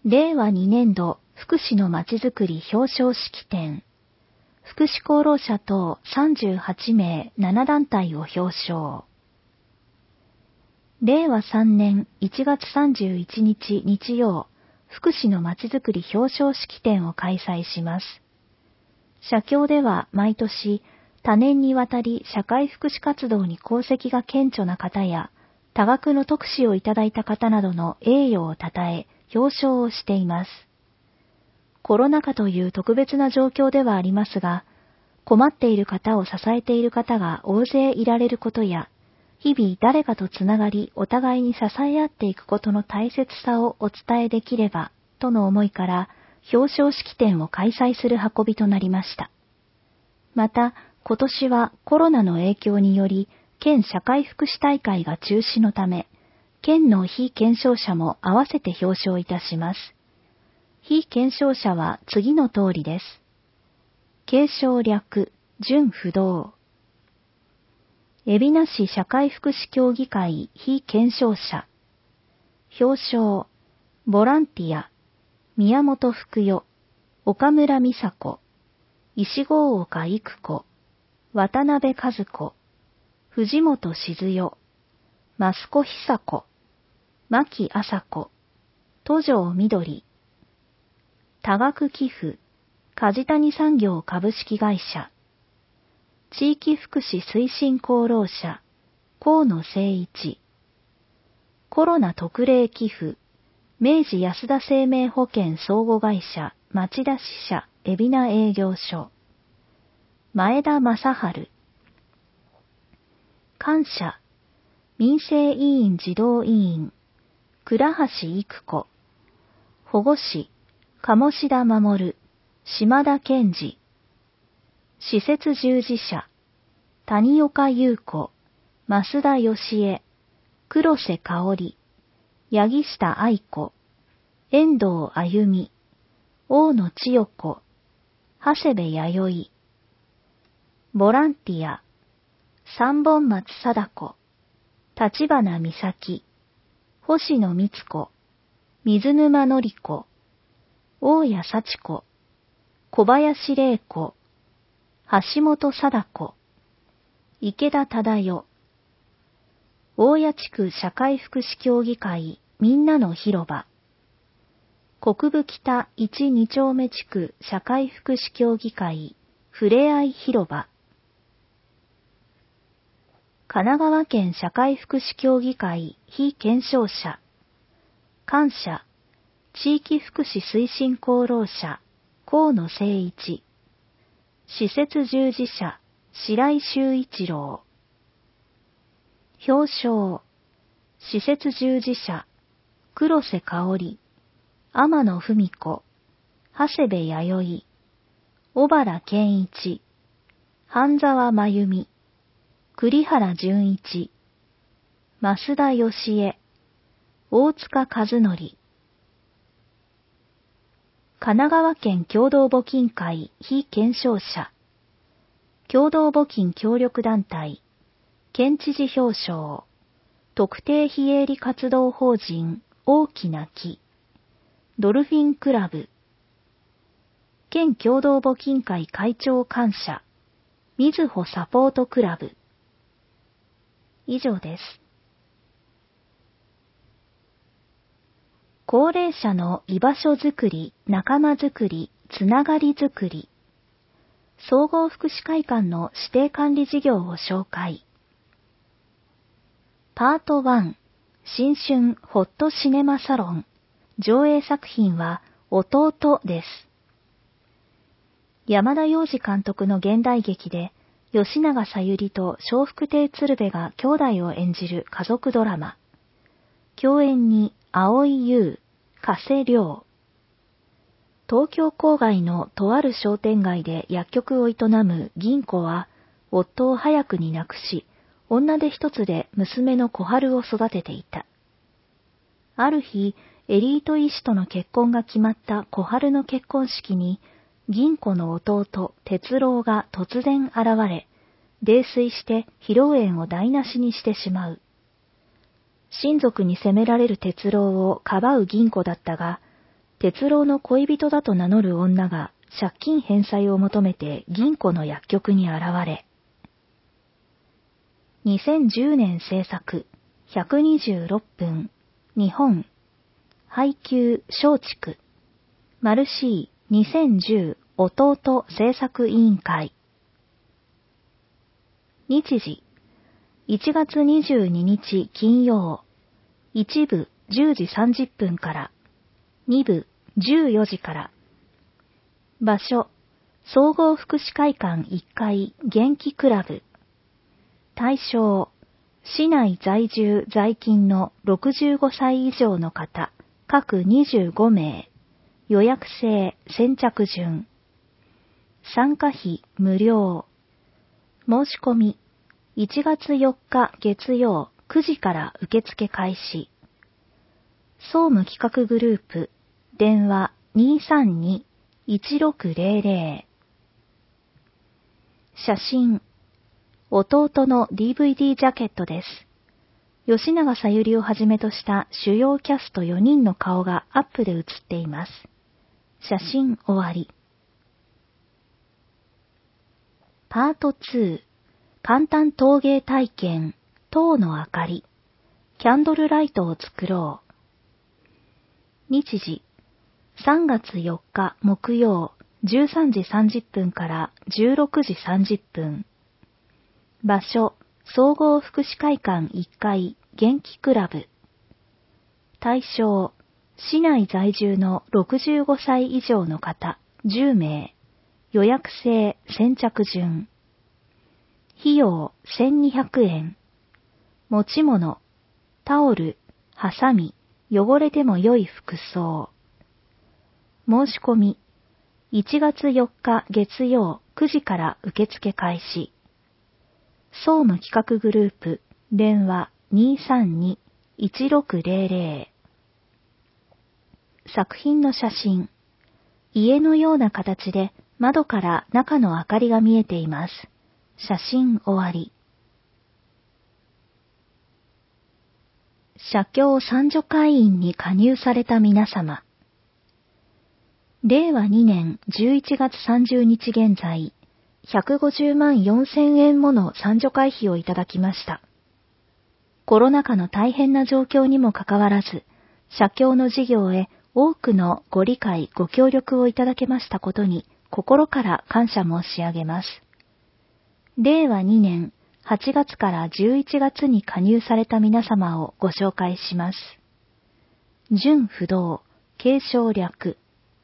令和2年度福祉のまちづくり表彰式典。福祉功労者等38名7団体を表彰。令和3年1月31日日曜、福祉のまちづくり表彰式典を開催します。社協では毎年、多年にわたり社会福祉活動に功績が顕著な方や、多額の特使をいただいた方などの栄誉をたたえ、表彰をしています。コロナ禍という特別な状況ではありますが、困っている方を支えている方が大勢いられることや、日々誰かとつながりお互いに支え合っていくことの大切さをお伝えできれば、との思いから表彰式典を開催する運びとなりました。また、今年はコロナの影響により、県社会福祉大会が中止のため、県の非検証者も合わせて表彰いたします。非検証者は次の通りです。継承略、準不動。海老名市社会福祉協議会非検証者。表彰、ボランティア、宮本福代、岡村美佐子、石郷岡育子、渡辺和子、藤本静代、増子久子、牧麻子、都城みどり。多額寄付、梶谷産業株式会社。地域福祉推進功労者、河野誠一。コロナ特例寄付、明治安田生命保険相互会社、町田支社、海老名営業所。前田正春。感謝、民生委員児童委員、倉橋育子。保護司、鴨志田守、島田健二。施設従事者、谷岡優子、増田義恵、黒瀬香織、八木下愛子、遠藤あゆみ、大野千代子、長谷部弥生。ボランティア、三本松貞子、立花美咲、星野光子、水沼典子、大谷幸子、小林玲子、橋本貞子、池田忠代。大谷地区社会福祉協議会みんなの広場。国分北1、2丁目地区社会福祉協議会ふれあい広場。神奈川県社会福祉協議会非検証者。感謝、地域福祉推進功労者、河野誠一。施設従事者、白井修一郎。表彰、施設従事者、黒瀬香織、天野文子、長谷部弥生、小原健一、半沢真由美、栗原純一、増田義恵、大塚和則。神奈川県共同募金会非検証者。共同募金協力団体、県知事表彰、特定非営利活動法人大きな木、ドルフィンクラブ。県共同募金会会長感謝、みずほサポートクラブ。以上です。高齢者の居場所づくり、仲間づくり、つながりづくり。総合福祉会館の指定管理事業を紹介。パート1、新春ホットシネマサロン。上映作品は弟です。山田洋次監督の現代劇で、吉永小百合と笑福亭鶴瓶が兄弟を演じる家族ドラマ。共演に蒼井優、加瀬亮。東京郊外のとある商店街で薬局を営む銀子は、夫を早くに亡くし、女手一つで娘の小春を育てていた。ある日、エリート医師との結婚が決まった小春の結婚式に、銀子の弟、哲郎が突然現れ、泥酔して披露宴を台無しにしてしまう。親族に責められる哲郎をかばう銀子だったが、 哲郎の恋人だと名乗る女が借金返済を求めて銀庫の薬局に現れ、2010年制作、126分、日本、配給松竹、マルシー2010弟制作委員会。日時、1月22日金曜、1部10時30分から、2部14時から。場所、総合福祉会館1階元気クラブ。対象、市内在住在勤の65歳以上の方、各25名。予約制、先着順。参加費無料。申し込み、1月4日月曜9時から受付開始。総務企画グループ、電話232-1600。写真、弟の DVD ジャケットです。吉永小百合をはじめとした主要キャスト4人の顔がアップで写っています。写真終わり。パート2、簡単陶芸体験、塔の明かり、キャンドルライトを作ろう。日時、3月4日木曜、13時30分から16時30分。場所、総合福祉会館1階元気クラブ。対象、市内在住の65歳以上の方10名。予約制先着順。費用1200円。持ち物、タオル、ハサミ、汚れても良い服装。申し込み、1月4日月曜9時から受付開始。総務企画グループ、電話232-1600。作品の写真。家のような形で窓から中の明かりが見えています。写真終わり。写経三女会員に加入された皆様。令和2年11月30日現在、150万4000円もの三女会費をいただきました。コロナ禍の大変な状況にもかかわらず、写経の事業へ多くのご理解ご協力をいただけましたことに心から感謝申し上げます。令和2年8月から11月に加入された皆様をご紹介します。準不動、継承略。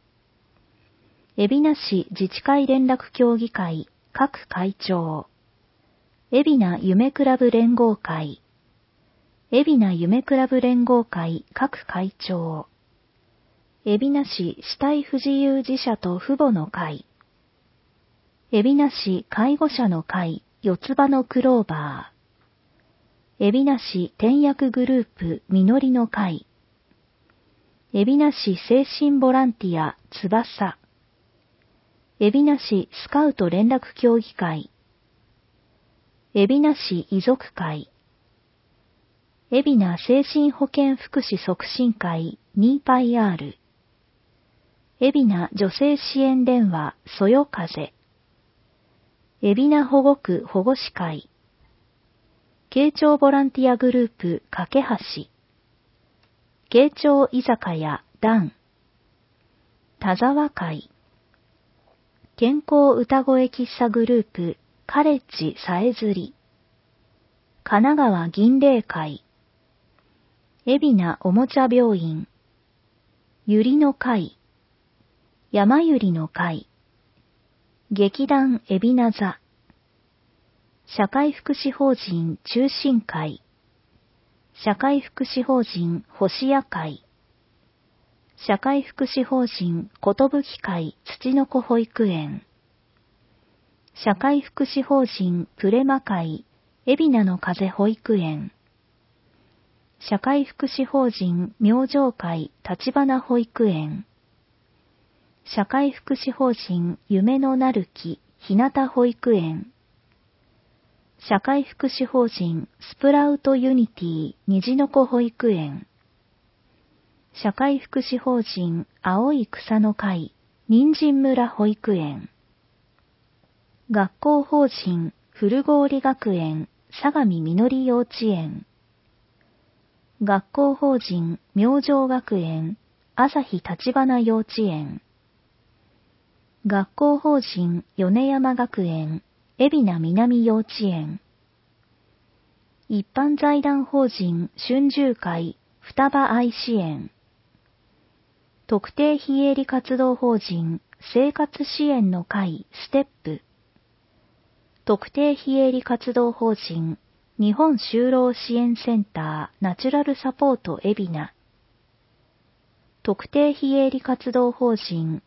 海老名市自治会連絡協議会各会長。海老名夢クラブ連合会。海老名夢クラブ連合会各会長。海老名市死体不自由児者と父母の会。海老名市介護者の会四つ葉のクローバー。海老名市転薬グループ実りの会。海老名市精神ボランティア翼。海老名市スカウト連絡協議会。海老名市遺族会。海老名精神保健福祉促進会 2πr。海老名女性支援電話そよ風。海老名保護区保護士会。慶長ボランティアグループ架け橋。慶長居酒屋団。田沢会。健康歌声喫茶グループカレッジさえずり。神奈川銀霊会。海老名おもちゃ病院。ゆりの会。山ゆりの会。劇団海老名座。社会福祉法人中心会。社会福祉法人星屋会。社会福祉法人ことぶき会土の子保育園。社会福祉法人プレマ会海老名の風保育園。社会福祉法人明星会立花保育園。社会福祉法人夢のなる木日向保育園。社会福祉法人スプラウトユニティ虹の子保育園。 社会福祉法人青い草の会人参村保育園、学校法人古郡学園相模みのり幼稚園、学校法人明星学園朝日立花幼稚園、学校法人米山学園海老名南幼稚園、一般財団法人春秋会双葉愛支援、特定非営利活動法人生活支援の会ステップ、特定非営利活動法人日本就労支援センターナチュラルサポート海老名、特定非営利活動法人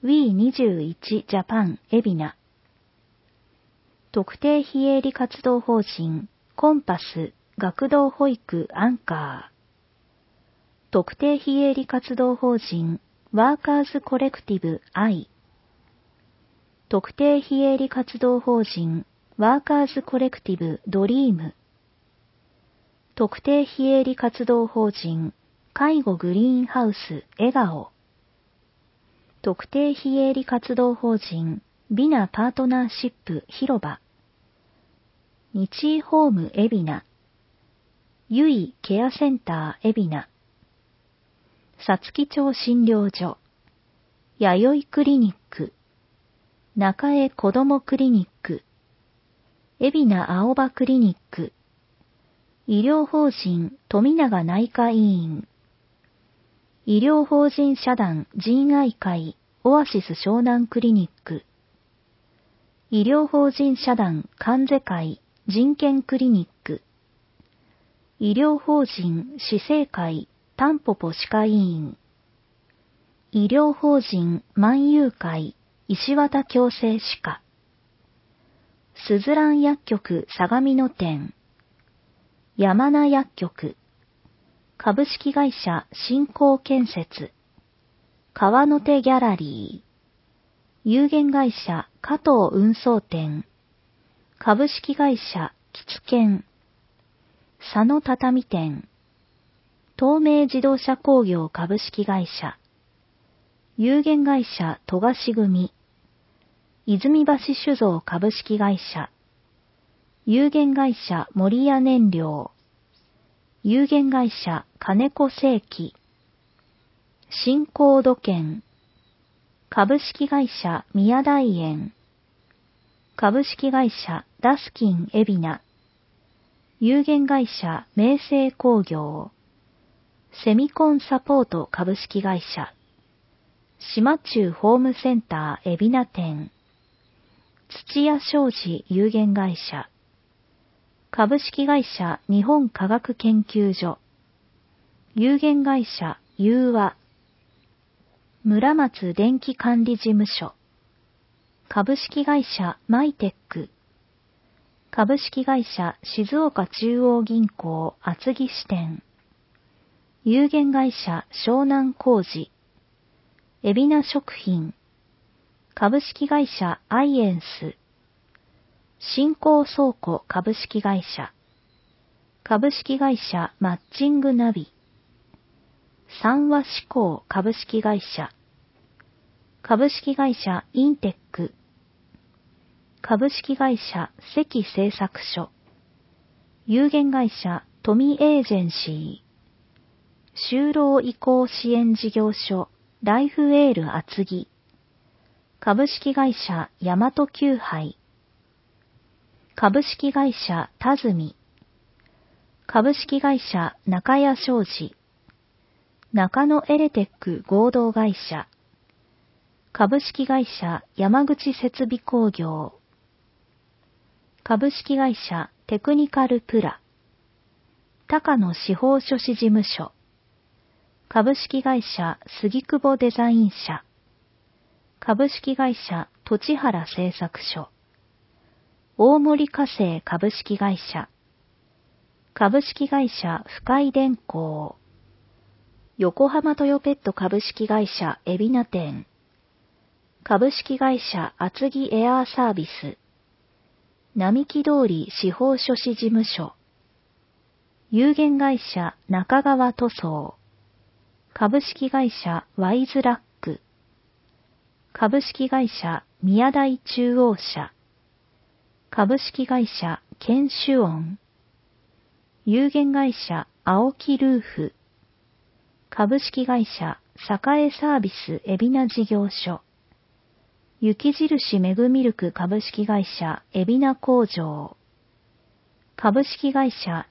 We21 ジャパン海老名、特定非営利活動法人コンパス学童保育アンカー、特定非営利活動法人ワーカーズコレクティブ I、特定非営利活動法人ワーカーズコレクティブドリーム、特定非営利活動法人介護グリーンハウス笑顔、特定非営利活動法人美なパートナーシップ広場、日医ホーム海老名、ゆいケアセンター海老名、さつき町診療所、やよいクリニック、中江子どもクリニック、海老名青葉クリニック、医療法人富永内科医院、医療法人社団仁愛会オアシス湘南クリニック、医療法人社団関西会人権クリニック、医療法人市政会タンポポ歯科医院、医療法人万有会石綿矯正歯科、すずらん薬局相模野店、山名薬局、株式会社新興建設、川の手ギャラリー、有限会社加藤運送店、株式会社吉健、佐野畳店、東名自動車工業株式会社、有限会社戸貸組、泉橋酒造株式会社、有限会社森屋燃料、有限会社金子製機、新興土建、株式会社宮台園、株式会社ダスキン海老名、有限会社明星工業、セミコンサポート株式会社、島中ホームセンター海老名店、土屋商事有限会社、株式会社日本科学研究所、有限会社融和、村松電気管理事務所、株式会社マイテック、株式会社静岡中央銀行厚木支店、有限会社湘南工事、海老名食品、株式会社アイエンス、新興倉庫株式会社、株式会社マッチングナビ、三和志向株式会社、株式会社インテック、株式会社関製作所、有限会社富エージェンシー、就労移行支援事業所ライフエール厚木、株式会社大和急杯、株式会社田住、株式会社中谷商事、中野エレテック合同会社、株式会社山口設備工業、株式会社テクニカルプラ、高野司法書士事務所、株式会社杉久保デザイン社、株式会社土地原製作所、大森化成株式会社、株式会社深井電工、横浜トヨペット株式会社海老名店、株式会社厚木エアーサービス、並木通り司法書士事務所、有限会社中川塗装、 株式会社ワイズラック、株式会社宮台中央社、株式会社研修音、有限会社青木ルーフ、株式会社栄サービス海老名事業所、雪印メグミルク株式会社海老名工場、株式会社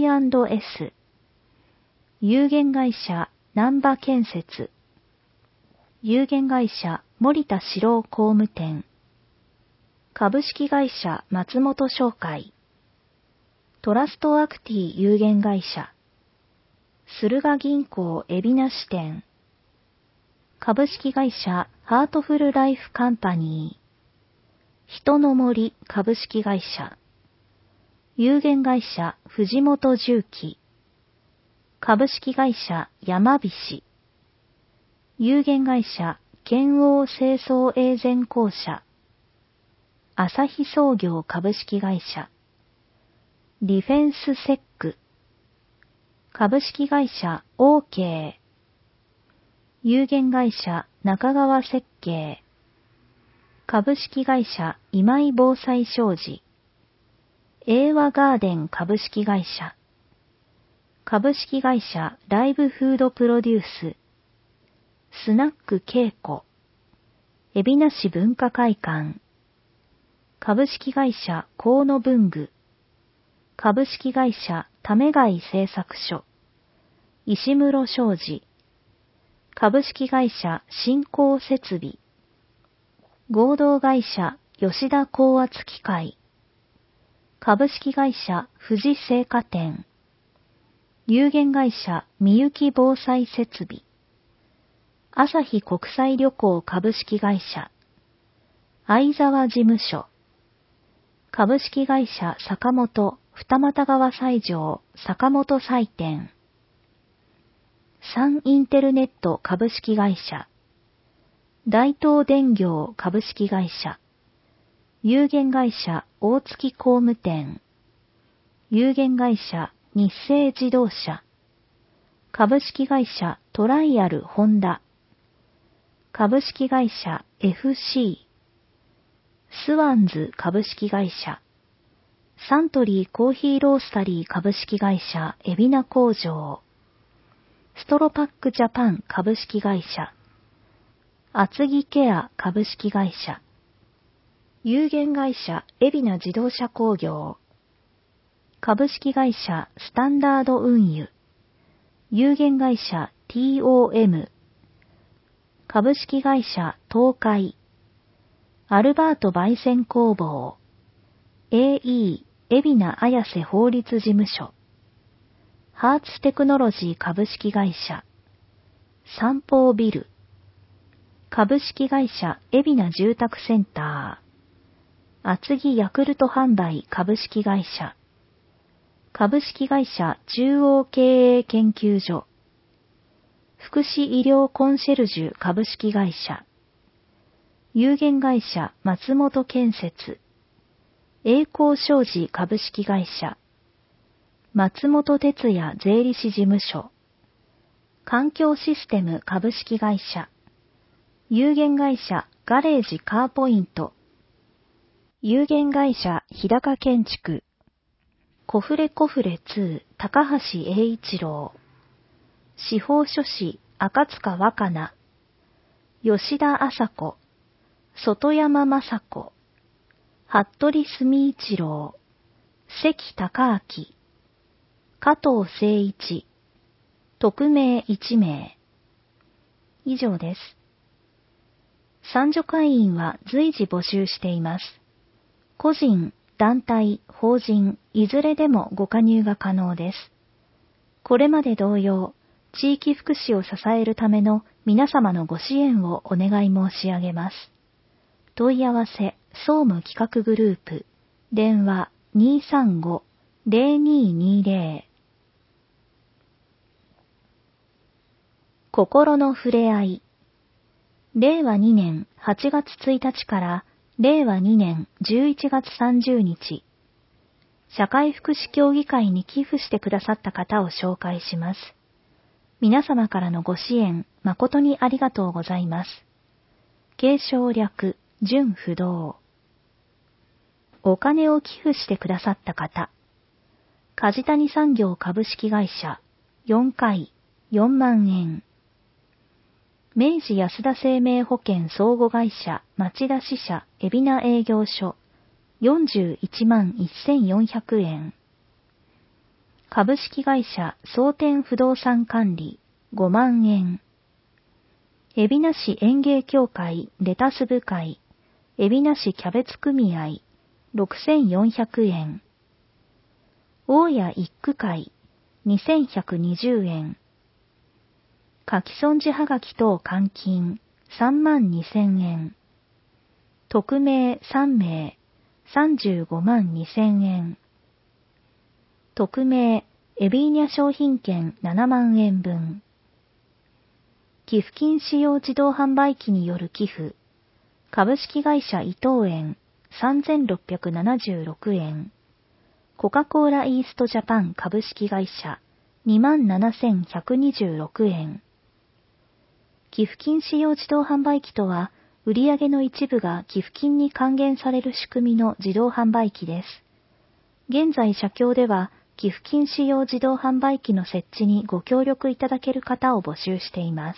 C&S、有限会社難波建設、有限会社森田四郎工務店、株式会社松本商会、トラストアクティ有限会社、駿河銀行海老名支店、株式会社ハートフルライフカンパニー、人の森株式会社、有限会社藤本重機、株式会社山菱、有限会社建央清掃永全公社、朝日創業株式会社、ディフェンスセック、株式会社 OK、有限会社中川設計、株式会社今井防災商事、英和ガーデン株式会社、株式会社ライブフードプロデュース、スナック恵子、海老名市文化会館、株式会社河野文具、株式会社為貝製作所、石室商事、株式会社新興設備、合同会社吉田高圧機械、株式会社富士製菓店、有限会社みゆき防災設備、朝日国際旅行株式会社、相沢事務所、株式会社坂本二俣川西条坂本西店、サンインテルネット株式会社、大東電業株式会社、有限会社大月工務店、有限会社日清自動車、株式会社トライアルホンダ、株式会社 FC、スワンズ株式会社、サントリーコーヒーロースタリー株式会社海老名工場、ストロパックジャパン株式会社、厚木ケア株式会社、有限会社海老名自動車工業、株式会社スタンダード運輸、有限会社 TOM、株式会社東海、アルバート焙煎工房、AE 海老名綾瀬法律事務所、ハーツテクノロジー株式会社、三宝ビル、株式会社海老名住宅センター、厚木ヤクルト販売株式会社、株式会社中央経営研究所、福祉医療コンシェルジュ株式会社、有限会社松本建設、栄光商事株式会社、松本哲也税理士事務所、環境システム株式会社、有限会社ガレージカーポイント、有限会社日高建築、コフレコフレ2高橋栄一郎、司法書士赤塚若菜、吉田麻子、外山雅子、服部住一郎、関孝明、加藤誠一、匿名1名。以上です。参助会員は随時募集しています。個人、団体、法人、いずれでもご加入が可能です。これまで同様、地域福祉を支えるための皆様のご支援をお願い申し上げます。問い合わせ、総務企画グループ、電話 235-0220。心のふれあい。令和2年8月1日から令和2年11月30日、社会福祉協議会に寄付してくださった方を紹介します。 皆様からのご支援、誠にありがとうございます。継承略、純不動。お金を寄付してくださった方。梶谷産業株式会社、4回、4万円。明治安田生命保険相互会社、町田支社、海老名営業所、41万1400円。株式会社、蒼天不動産管理、5万円。海老名市園芸協会レタス部会、海老名市キャベツ組合、6400円。大谷一区会、2120円。書き損じはがき等換金、32000円。匿名3名、35万2000円。匿名、エビーニャ商品券7万円分。寄付金使用自動販売機による寄付。株式会社伊藤園、3676円。コカ・コーライーストジャパン株式会社、27,126円。寄付金使用自動販売機とは、売上の一部が寄付金に還元される仕組みの自動販売機です。現在社協では、寄付金使用自動販売機の設置にご協力いただける方を募集しています。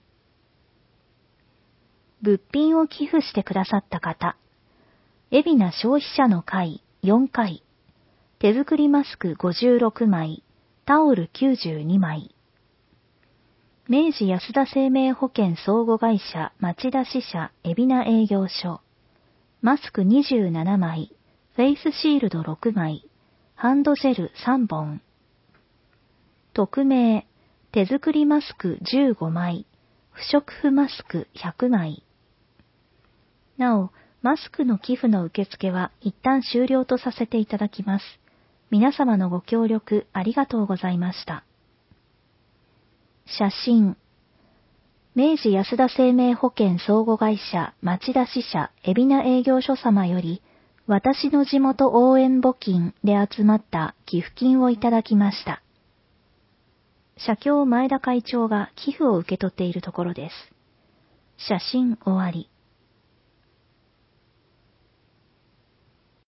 物品を寄付してくださった方。海老名消費者の会4回。手作りマスク56枚、タオル92枚。明治安田生命保険相互会社町田支社海老名営業所。マスク27枚、フェイスシールド6枚、ハンドジェル3本。匿名、手作りマスク15枚、不織布マスク100枚。なお、マスクの寄付の受付は一旦終了とさせていただきます。皆様のご協力ありがとうございました。写真。明治安田生命保険相互会社町田支社海老名営業所様より、私の地元応援募金で集まった寄付金をいただきました。社協前田会長が寄付を受け取っているところです。写真終わり。